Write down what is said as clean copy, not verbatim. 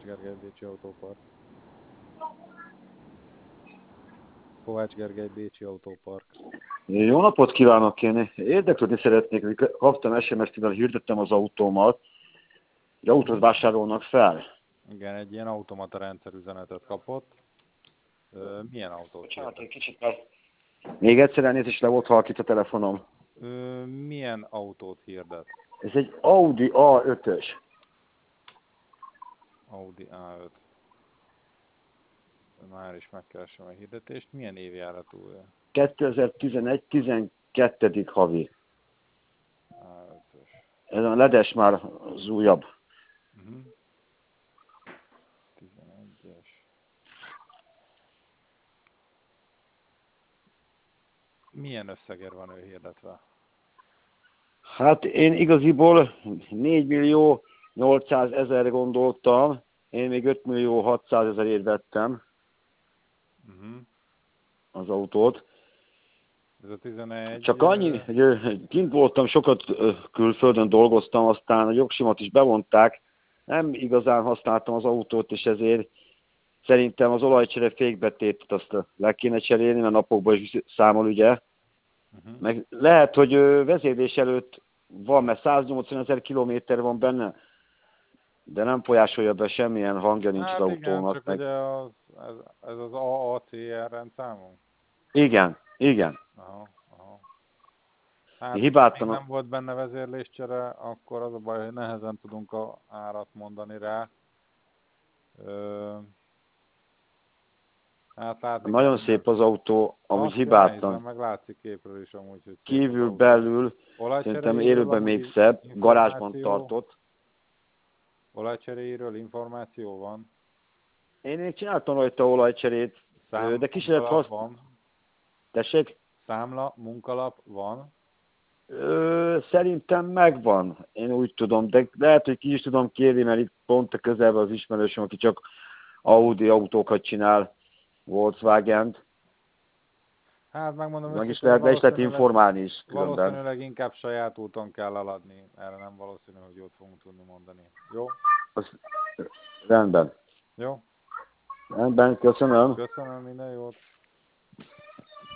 Kovács Gergely Bécsi Autópark. Kovács Gergely Bécsi Autópark. Jó napot kívánok, én érdeklődni szeretnék, hogy kaptam SMS-t, mivel hirdettem az autómat, hogy autót vásárolnak fel. Igen, egy ilyen automata rendszer üzenetet kapott. Milyen autót Bocsánat, hirdet? egy kicsit még egyszer elnézést, le volt halkít a telefonom. Milyen autót hirdet? Ez egy Audi A5-ös. Audi A5. Már is megkeresem a hirdetést. Milyen évjáratúja? 2011 12. havi. A5-ös. Ez a ledes már az újabb. 11-es. Milyen összegért van ő hirdetve? Hát én igaziból 4 millió 800 000 gondoltam, én még 5 millió 600 000 vettem az autót. Ez a 11... Csak annyi, hogy kint voltam, sokat külföldön dolgoztam, aztán a jogsimat is bevonták, nem igazán használtam az autót, és ezért szerintem az olajcsere fékbetétet azt le kéne cserélni, mert napokban is számol, ugye. Meg lehet, hogy vezérlés előtt van, mert 180 000 kilométer van benne, de nem folyásolja be, semmilyen hangja nincs Hát az igen, autónak. csak ugye ez az AACR rendszámunk? Igen, igen. Aha. Hát, még Hibátlan. nem volt benne vezérléscsere, akkor az a baj, hogy nehezen tudunk árat mondani rá. Hát látni Nagyon kell, szép az autó, amúgy azt ja, nehéz, hibátlan. meg látszik képről is amúgy, hogy szép az Kívül, autó. belül, szerintem Olajcseréjéről élőben még amúgy szebb, garázsban információ? tartott. Olajcseréjéről információ van? Én még csináltam rajta olajcserét, de ki se lehet használni. Van? Tessék? Számla, munkalap van? Szerintem megvan, én úgy tudom, de lehet, hogy ki is tudom kérni, mert itt pont a közelben az ismerősöm, aki csak Audi autókat csinál, Volkswagen-t. Hát megmondom Meg is őszintén, lehet informálni is különben. valószínűleg inkább saját úton kell eladni. Erre nem valószínű, hogy jót fogunk tudni mondani. Jó? Rendben. Jó? Rendben, köszönöm. Köszönöm, minden jót.